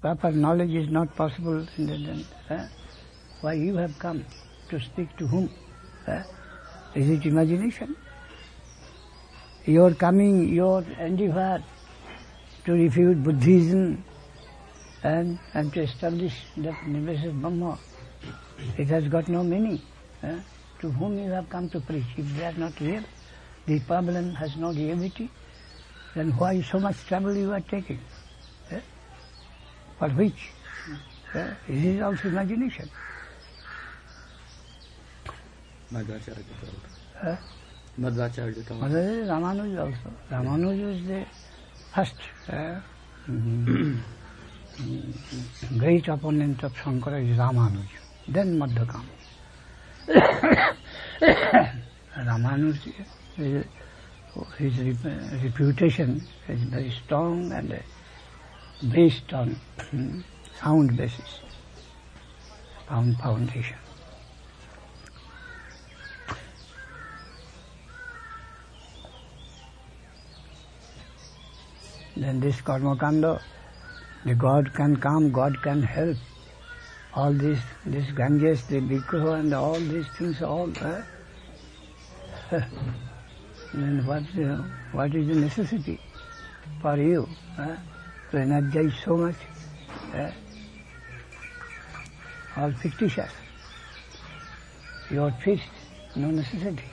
proper knowledge is not possible, then why you have come to speak to whom? Is it imagination? Your coming, your endeavor to refute Buddhism and to establish that Nirvana Brahma, it has got no meaning. To whom you have come to preach? If they are not real, the problem has no reality, then why so much trouble you are taking? For which? It is also imagination. Madhvacharya. Ramanuja also. Ramanuja is the first great opponent of Shankara is Ramanuja. Then Madhvakama. Ramanuja, his reputation is very strong and based on sound basis, sound foundation. Then this karma kanda, the God can come, God can help. All this Ganges, the Bhikkhu and all these things, all. Then what is the necessity for you to energize so much? All fictitious. Your feast, no necessity.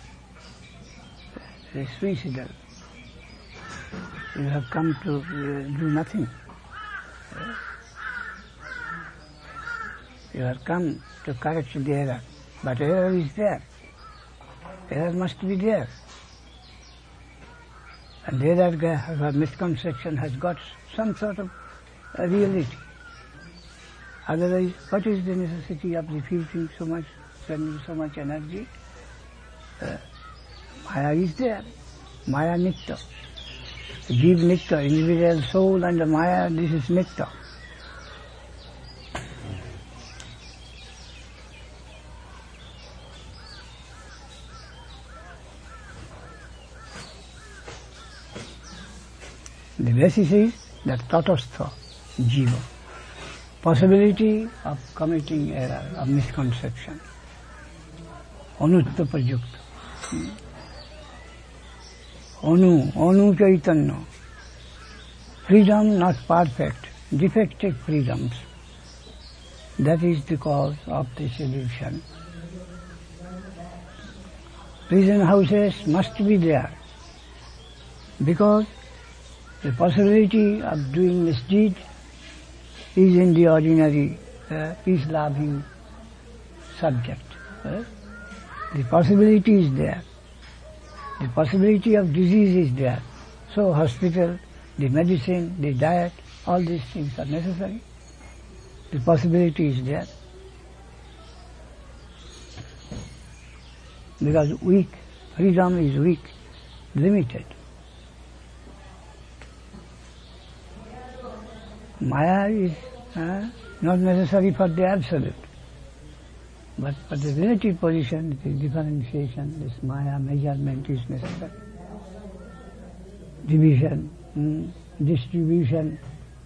It is suicidal. You have come to do nothing. You have come to correct the error. But error is there. Error must be there. And the error, misconception has got some sort of reality. Otherwise, what is the necessity of refuting so much, spending so much energy? Maya is there. Maya Nitya. Jeev Nitya, individual soul and the Maya, this is Nitya. The basis is that tatastha, jiva. Possibility of committing error, of misconception. Anutta prajukta. Anu Chaitanya. Freedom not perfect, defective freedoms. That is the cause of this illusion. Prison houses must be there because the possibility of doing misdeed is in the ordinary peace-loving subject. The possibility is there. The possibility of disease is there. So hospital, the medicine, the diet, all these things are necessary. The possibility is there. Because weak, freedom is weak, limited. Maya is not necessary for the absolute. But for the relative position, the differentiation, this Maya measurement is necessary. Division, distribution.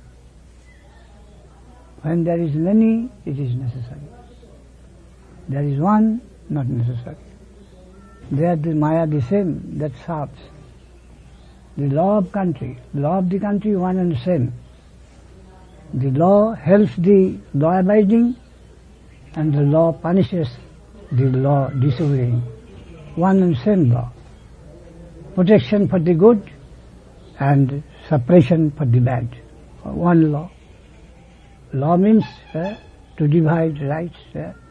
When there is many, it is necessary. There is one, not necessary. There the Maya the same, that serves. The law of country, law of the country one and same. The law helps the law abiding and the law punishes the law disobeying. One and same law. Protection for the good and suppression for the bad. One law. Law means to divide rights.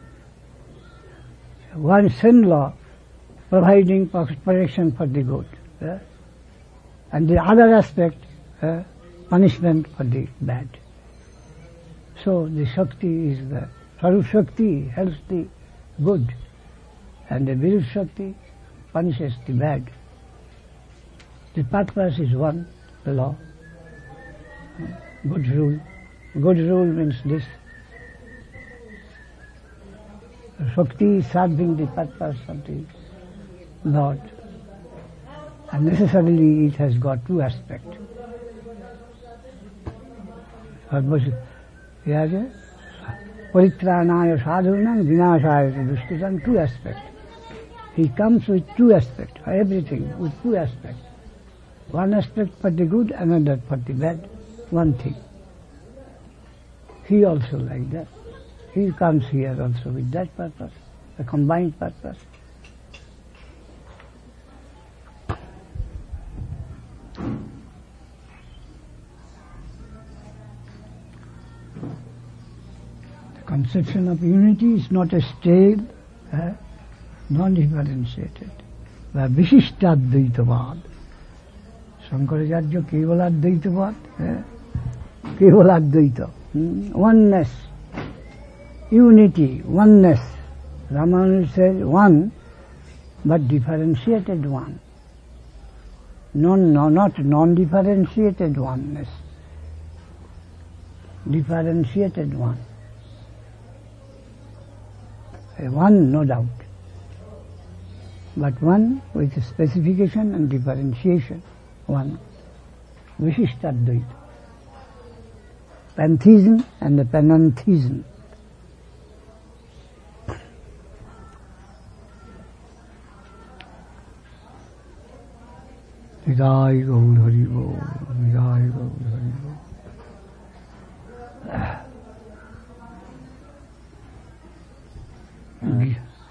One same law providing protection for the good. And the other aspect, punishment for the bad. So the Shakti is the Sarup Shakti helps the good and the Virup Shakti punishes the bad. The purpose is one, the law. Good rule. Good rule means this. Shakti is serving the purpose of the Lord. And necessarily it has got two aspects. He has a paritranaya sadhunam vinashaya dushkitam, two aspects. He comes with two aspects, everything with two aspects. One aspect for the good, another for the bad, one thing. He also like that. He comes here also with that purpose, a combined purpose. The conception of unity is not a stale, non-differentiated. Vishishtadvaitavad. Shankaracharya Kevaladvaitavad, Kevaladvaita, oneness, unity, oneness. Ramanuja says one, but differentiated one. Not non-differentiated oneness. Differentiated one. One, no doubt. But one with specification and differentiation. One. Vishishtadvaita. Pantheism and the panentheism. Nidai Gaur Hari Bol, Nidai Gaur Hari Bol.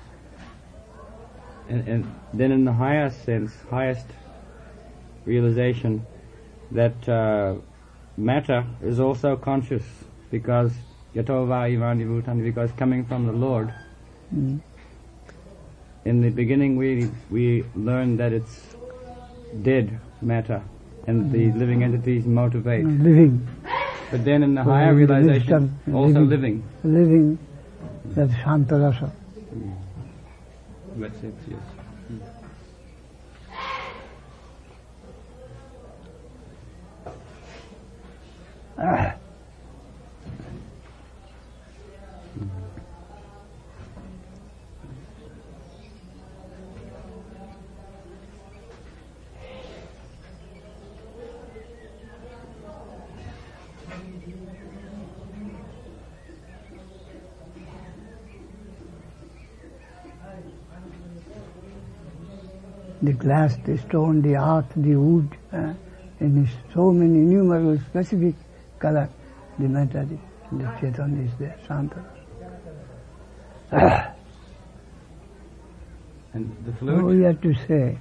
And then in the highest sense, highest realization, that matter is also conscious, because Yatova Ivani Bhutani, because coming from the Lord, in the beginning we learn that it's dead matter, and the living entities motivate. Living. But then in the higher realization, also living. Living, that's Shantarasa. That's it, yes. The glass, the stone, the earth, the wood, in so many innumerable specific color, the matter, the Chaitanya is there, Shanta. And the fluid? So we have to say,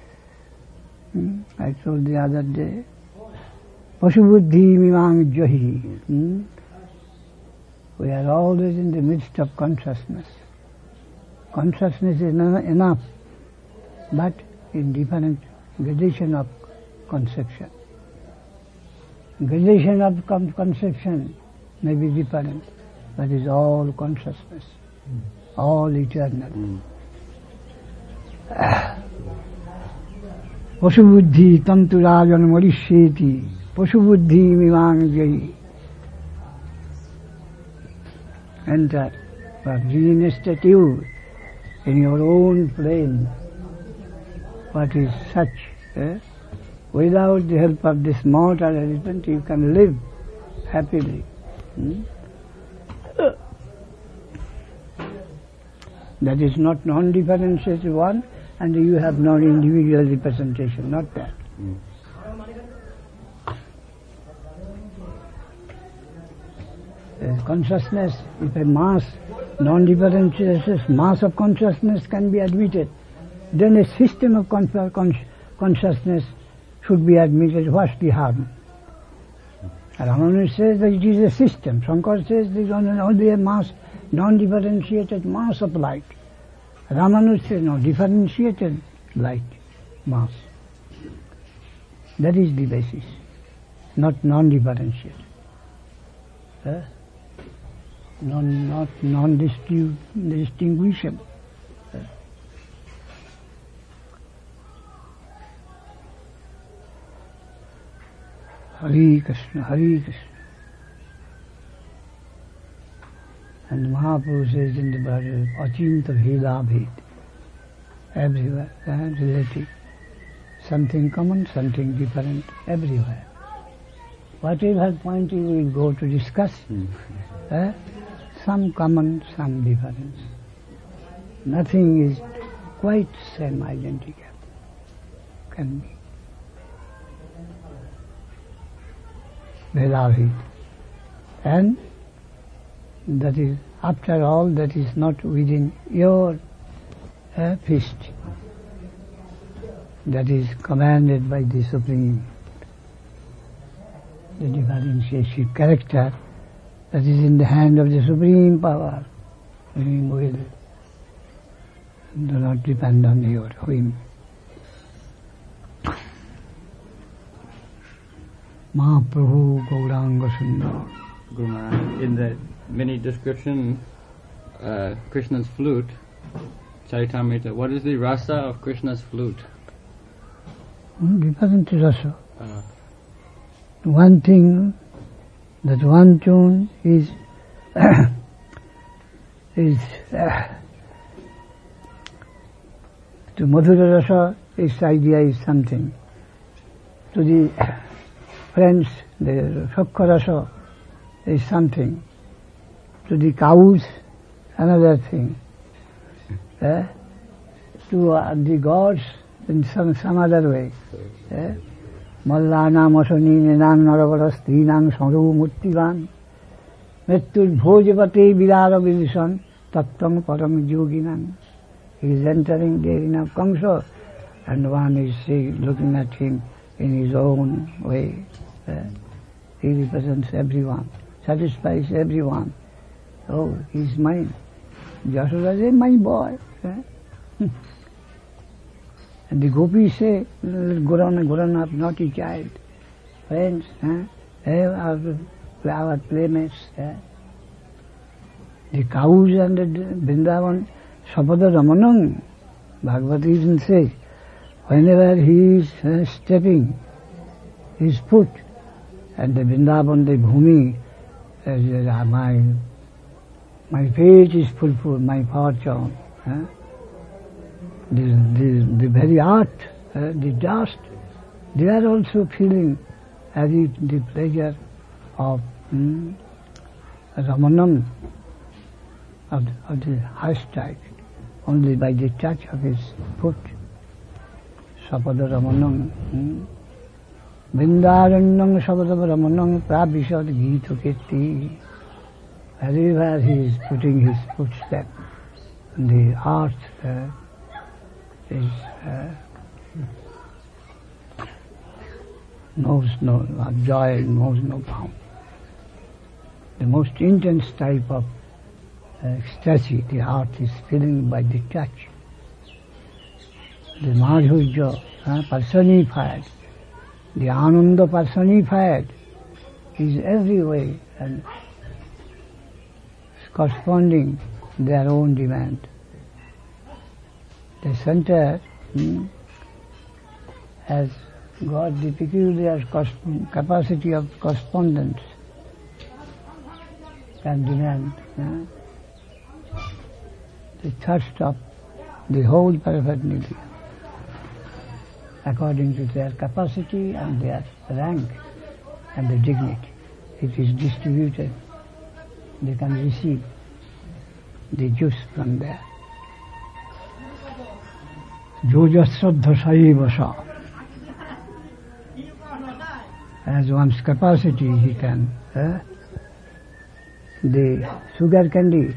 I told the other day, Pasubuddhi mimang jahi. We are always in the midst of consciousness. Consciousness is enough, but in different gradation of conception. Gradation of conception may be different, but is all consciousness, all eternal. Pasubuddhi tanturajan marishyeti, pasubuddhi mimang jayi. Enter, but reinstitute in your own plane what is such. Without the help of this mortal arrangement, you can live happily. That is not non-differentiated one, and you have non-individual representation, not that. Consciousness, if a mass, non-differentiated mass of consciousness can be admitted, then a system of consciousness should be admitted. What's the harm? Ramanuja says that it is a system. Shankara says there is only a mass, non-differentiated mass of light. Ramanuja says no, differentiated light, mass. That is the basis, not non-differentiated. Not non-distinguishable. Hare Krishna, Hare Krishna. And Mahaprabhu says in the Bhagavad, Achinta Bheda Bhed. Everywhere, relative. Something common, something different, everywhere. whatever point we will go to discuss, some common, some difference. Nothing is quite same identical. Can be. Bhedabhed. And that is, after all, that is not within your fist. That is commanded by the Supreme. The differentiative character that is in the hand of the Supreme Power, Supreme Will. Do not depend on your whim. Mahaprabhu Gauranga Sundar. Guru Maharaj, in the mini description, Krishna's flute, Charitamrita, what is the rasa of Krishna's flute? Different rasa. One thing, that one tune is to Madhura rasa, its idea is something. To the friends, the Sakha rasa is something. To the cows, another thing. To the gods, in some other way. Mallana masani nenang naravaras trinang saru muttivan mettur bhojapate vilara vidisan tattam param yoginam. He is entering the arena of Kamsa, and one is looking at him in his own way. He represents everyone, satisfies everyone. Oh, he is mine. Yashoda is my boy. And the gopis say, grown up, naughty child. Friends, our playmates. The cows and the Vrindavan, Sapada Ramanam, Bhagavad Gita says, whenever he is stepping his foot, and the Vrindavan, the Bhumi, my fate is fulfilled, my fortune. The very art, the dust, they are also feeling as if the pleasure of Ramanam, of the highest type, only by the touch of his foot. Sapada Ramanam. Vrindaranyam Sapada Ramanam Prabhishad Gita Kirti. Wherever he is putting his footstep, the art knows no joy, knows no bound. The most intense type of ecstasy the heart is feeling by the touch. The Madhurya personified, the Ananda personified is every way and corresponding their own demand. The center has got the peculiar capacity of correspondence, can demand the thirst of the whole paraphernalia according to their capacity and their rank and the dignity. It is distributed. They can receive the juice from there. Jojasraddha Saivasa. As one's capacity, he can. The sugar candy,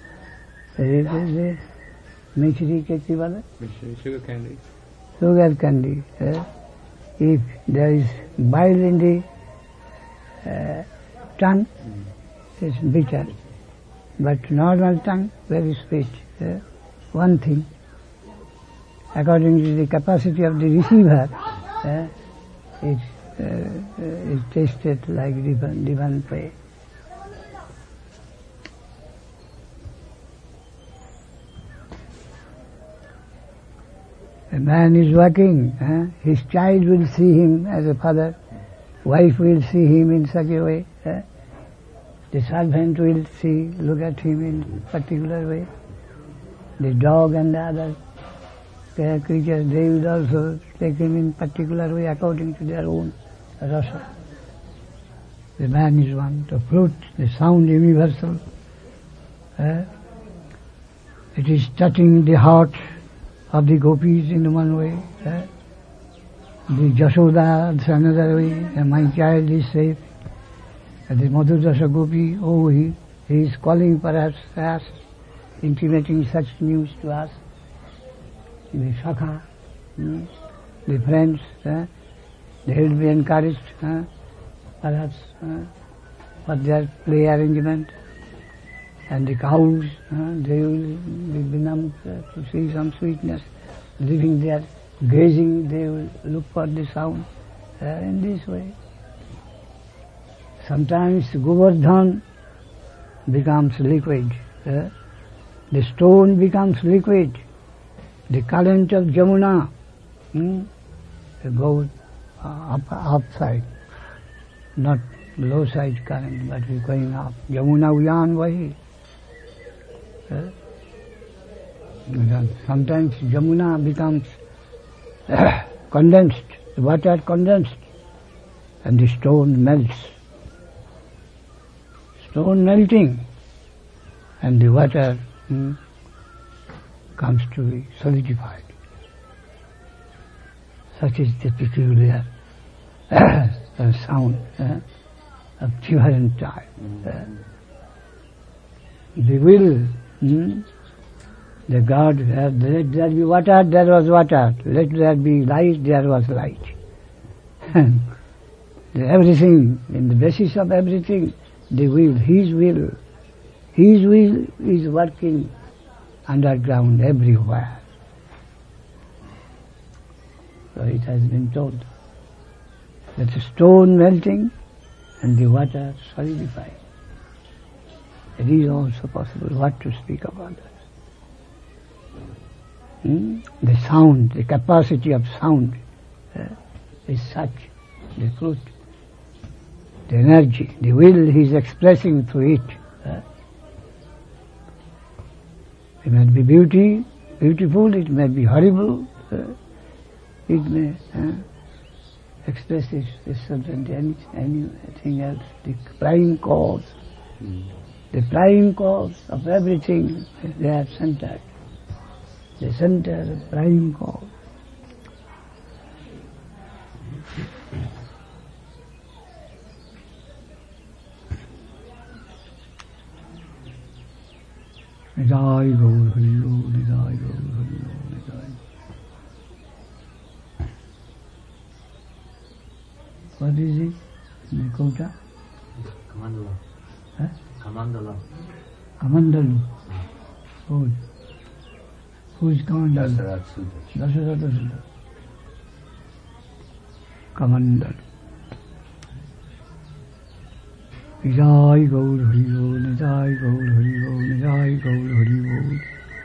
Mishri Keti wala? Sugar candy. Sugar candy. If there is bile in the tongue, it's bitter. But normal tongue, very sweet. One thing, according to the capacity of the receiver, it is tasted like different way. A man is working, his child will see him as a father, wife will see him in such a way, the servant will look at him in particular way, the dog and the other creatures, they will also take him in particular way according to their own rasa. the man is one. The flute, the sound universal. It is touching the heart of the gopis in one way. The Jashoda is another way. And my child is safe. And the Madhudasa Gopi, he is calling perhaps us, intimating such news to us. The Shakha, the friends, they will be encouraged, perhaps, for their play arrangement. And the cows, they will be benumbed to see some sweetness. Living there, gazing, they will look for the sound in this way. Sometimes Govardhan becomes liquid. The stone becomes liquid. The current of Jamuna goes upside, not low side current, but is going up. Jamuna Uyan Vahi. Sometimes Jamuna becomes condensed, the water condensed, and the stone melts. Stone melting, and the water comes to be solidified. Such is the peculiar sound of different time. The will, the God, let there be water, there was water. Let there be light, there was light. Everything, in the basis of everything, the will, His will. His will is working underground everywhere. So it has been told that the stone melting and the water solidifying. It is also possible. What to speak about that? The sound, the capacity of sound is such, the flute, the energy, the will he is expressing through it. It may be beautiful, it may be horrible, it may express anything else. The prime cause, the prime cause of everything, they are centered. The center, the prime cause. Nidai Gaur Hari Gaur, Nidai Gaur Hari Gaur, Nidai. What is it? Nikota? Kamandala. Huh? Kamandala. Kamandalu. Who is Kamandalu? Dasarat Sudra. Dasarat Sudra. Kamandalu. Nidai Gaur Hari Gaur, Nidai Gaur Hari Gaur, Nidai Gaur Hari Gaur.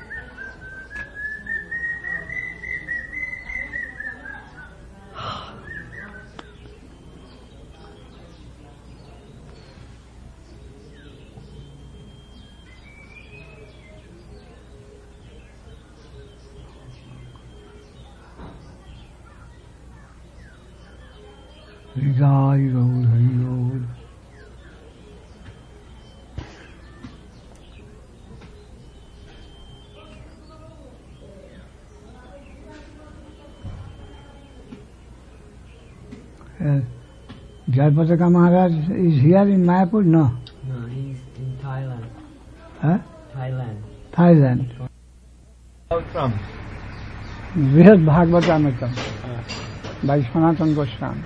Nidai Gaur Hari Gaur. Jayapataka Maharaj is here in Mayapur? No. No, he's in Thailand. Huh? Thailand. Thailand. How from? Brihad Bhagavatamritam by Sanatana Goswami.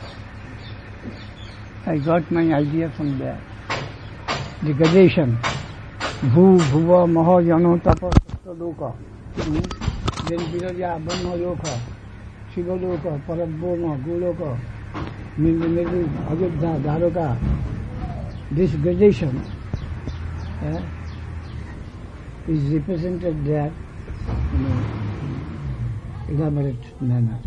I got my idea from there. The gradation. Bhu, Bhuva, Maha, Yano, Tapa, Sattva, Loka. Then Viraja, Brahma, Loka. Shiva, Loka, Parabhoma, Goloka. Maybe Ajodhya, Dwaraka. This gradation is represented there in an elaborate manner.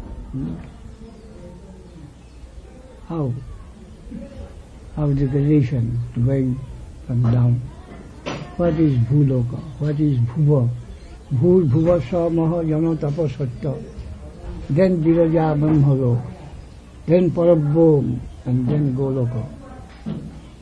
How the gradation going from down. What is Bhuloka? What is Bhuva? Bhu, Bhuva, Sa, Maha, Yano, Tapa, Sattva. Then Viraja, Brahma, Loka. Then Parabhom, and then Goloka.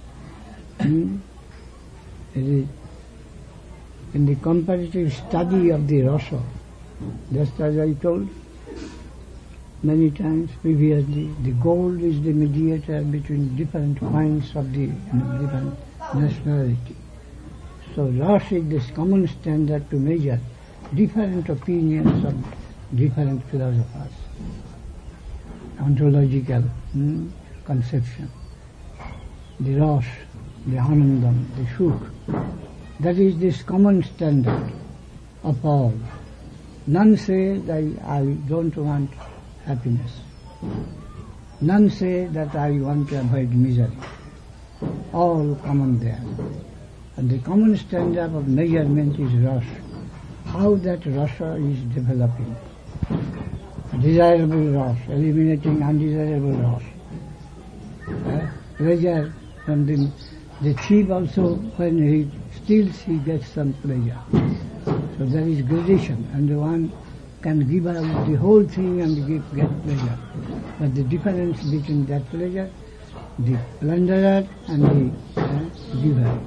It is in the comparative study of the rasa, just as I told many times previously, the gold is the mediator between different points of the different nationality. So rasa is this common standard to measure different opinions of different philosophers, ontological conception. The rasa, the anandam, the sukh, that is this common standard of all. None say that I don't want happiness. None say that I want to avoid misery. All common there. And the common standard of measurement is rasa. How that rasa is developing. Desirable rasa, eliminating undesirable rasa. Pleasure from the thief also, when he steals, he gets some pleasure. So there is gradation, and one can give out the whole thing and get pleasure. But the difference between that pleasure, the plunderer and the giver.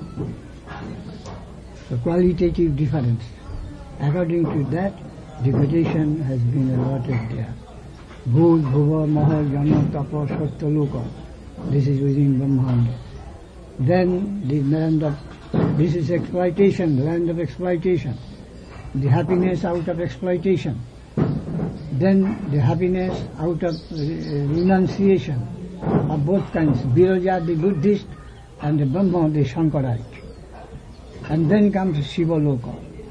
So qualitative difference. According to that, the gradation has been allotted there. Bhut, Bhuva, Maha, Jana, Tapa, Sattva, Loka. This is within Brahmanda. Then the land of, this is exploitation, the land of exploitation. The happiness out of exploitation. Then the happiness out of renunciation of both kinds. Viraja, the Buddhist, and the Brahma, the Shankarite. And then comes Shiva Loka.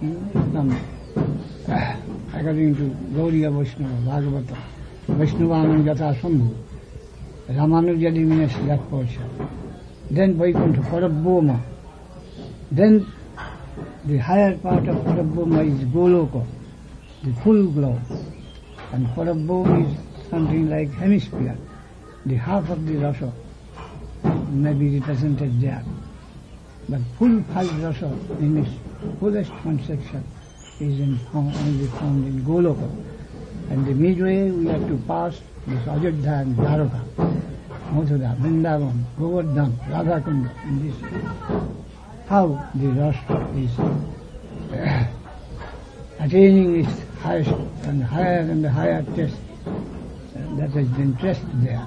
According to Gauriya Vaishnava, Bhagavata, Vaishnavanam Yatha Sambhu, Ramanuja means that portion. Then Vaikuntha, Parabhoma. Then the higher part of Parabhoma is Goloka, the full globe. And Parabhoma is something like hemisphere. The half of the rasa may be represented there. But full five rasa in its fullest conception is only found in Goloka. And the midway we have to pass this Ajodhya and Dwaraka, Mathura, Vrindavan, Govardhan, Radhakunda, in this. How the rasa is attaining its highest and higher test, that has been tested there.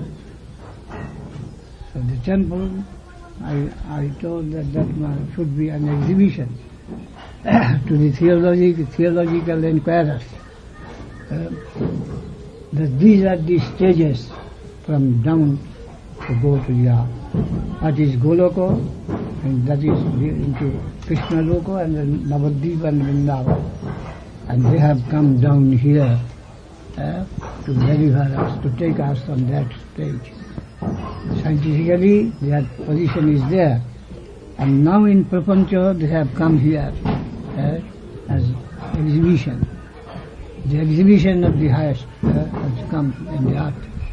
So the temple, I told that should be an exhibition to the theological inquirers. That these are the stages from down to go to the up. What is Goloka, and that is into Krishna Loka and then Navadvip and Vrindavan. And they have come down here to deliver us, to take us on that stage. Scientifically, their position is there. And now in Prapancha, they have come here as exhibition. The exhibition of the highest has come in the art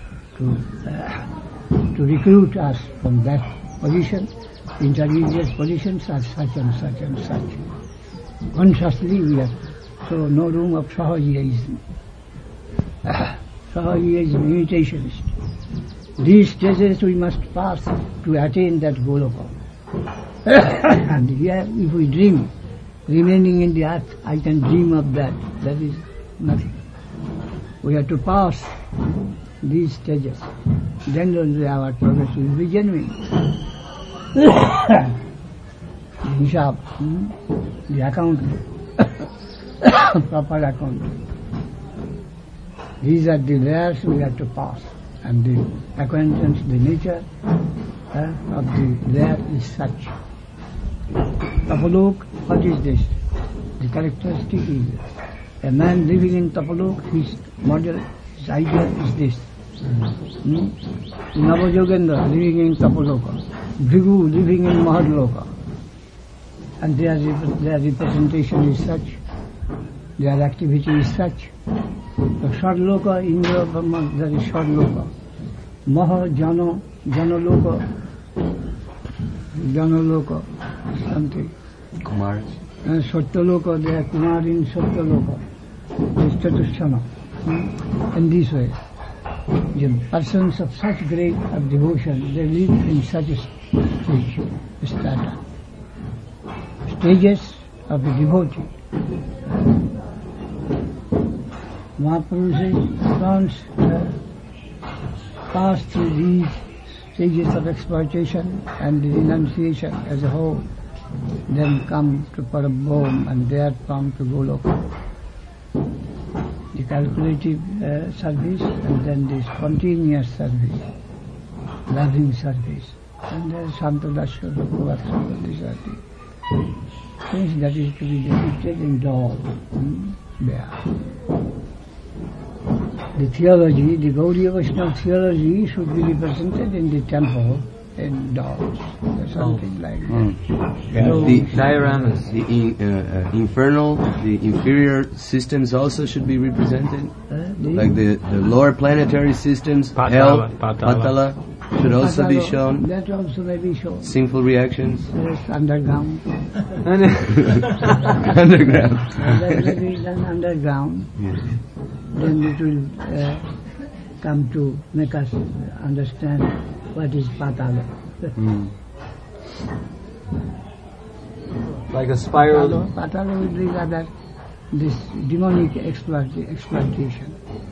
to recruit us from that position. Intermediate positions are such and such and such. Consciously we are, so no room of Sahajiism. Sahajiism, imitationist. These stages we must pass to attain that Goloka. And here, if we dream, remaining in the earth, I can dream of that. That is nothing. We have to pass these stages. Then only our progress will be genuine. The hishab, the account, proper account. These are the layers we have to pass. And the acquaintance, the nature of the layer is such. Tapalok, what is this? The characteristic is a man living in Tapalok, his model, his idea is this. Navajogendra living in Tapaloka, Bhrigu living in Mahadloka, and their representation is such, their activity is such. The Shadloka, Indra, Brahma, there is Shadloka. Maha, Jano, Janaloka, something. Kumar. And Satyaloka, they are Kumar in Satyaloka. This Chatusthana. In this way. The persons of such great of devotion, they live in such a stage, strata. Stages of a devotee. Mahapurushas pass through these stages of exploitation and the renunciation as a whole, then come to Parabhom and there come to Goloka. The calculative service and then the spontaneous service, loving service. And there is Santodasya, Bhakti, these are the things that is to be depicted in doll. There. The theology, the Gaudiya Vaishnava theology should be represented in the temple in dolls, or something like that. Yeah. So, The Dioramas. The infernal, the inferior systems also should be represented. Like the lower planetary systems, hell, Patala, should also be shown. That also may be shown. Sinful reactions. Yes, underground. Underground. That may be done underground. Yes. Then it will come to make us understand what is Patala. Like a spiral. Patala will be rather this demonic exploitation.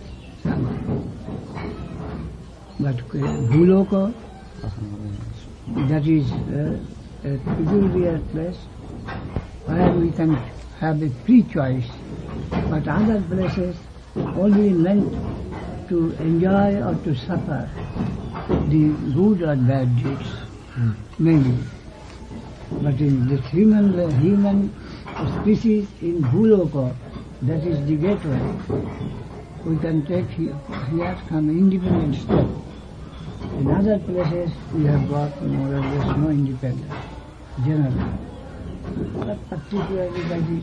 But Bhuloka, that is a peculiar place where we can have a free choice, but other places only meant to enjoy or to suffer the good or bad deeds, mainly. But in this human species in Bhuloka, that is the gateway. We can take here some independent step. In other places we have got more or less no independence, generally. But particularly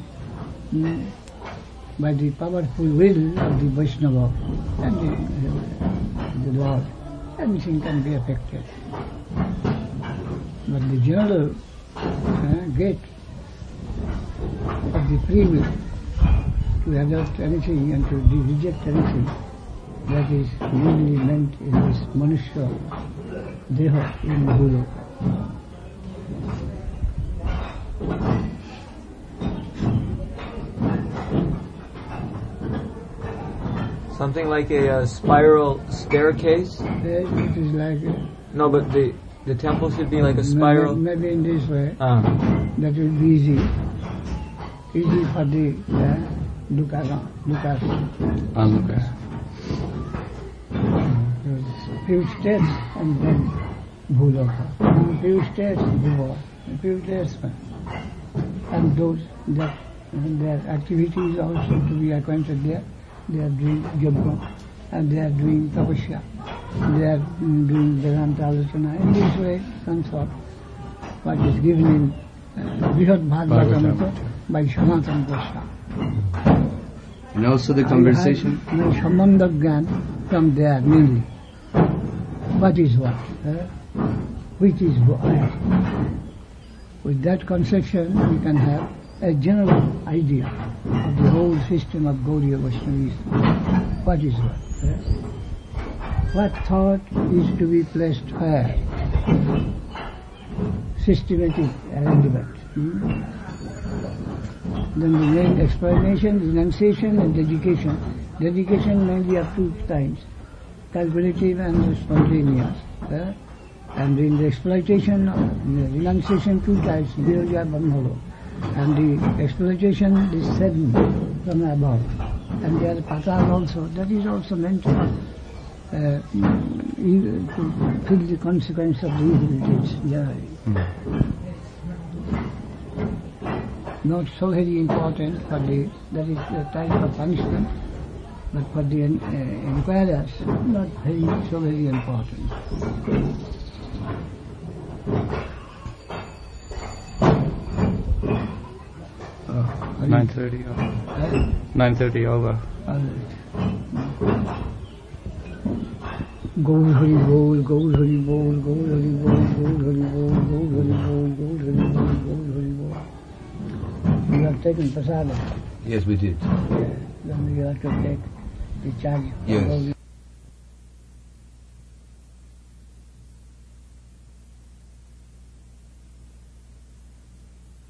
by the powerful will of the Vaishnava and the Lord, anything can be affected. But the general gate of the free will to adopt anything and to reject anything, that is mainly meant in this Manushya Deha in Bhuloka. Something like a spiral staircase? It is like No, but the temple should be like a spiral. maybe in this way, Ah. that will be easy for the Lucas. Onlookers. Few steps and then Bhuloka. Few steps before, few steps, and those that their activities also to be acquainted there. They are doing Yajna and they are doing Tapasya. They are doing Vedanta Alocana. In this way, consort what is given in Brihad Bhagavatamrita by Sanatana Goswami. And also the conversation. I have my Sambandha Gyan from there mainly. What is what? Which is what? With that conception we can have a general idea of the whole system of Gaudiya Vaishnavism. What is what? What thought is to be placed where? Systematic arrangement. Then the main explanation, renunciation and dedication. Dedication mainly of two kinds, calculative and spontaneous. And in the exploitation, the renunciation two types, Viroja Bandhalo. And the exploitation is seven from above. And there are patal also, that is also meant to feel the consequence of the evil deeds generally. Not so very important for that is the type of punishment, but for the inquirers, not so very important. 9:30 over. 9:30 over. Gaur Hari Bol, Gaur Hari Bol, Gaur Hari Bol, Gaur Hari Bol, Gaur Hari Bol, Gaur Hari Bol, Gaur Hari Bol. You have taken prasadam. Yes, we did. Then you have to take the charge. Yes.